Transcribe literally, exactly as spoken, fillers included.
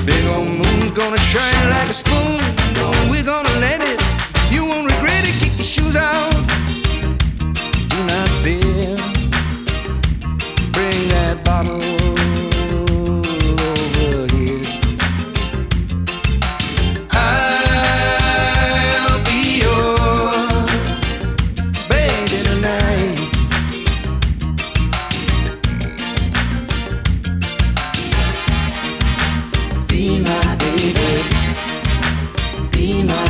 Big old moon's gonna shine like a spoon. Oh, we're gonna let it. You won't regret it. Kick your shoes off. Do not fear. Bring that bottle over here. I'll be your baby tonight. Be my baby. Be my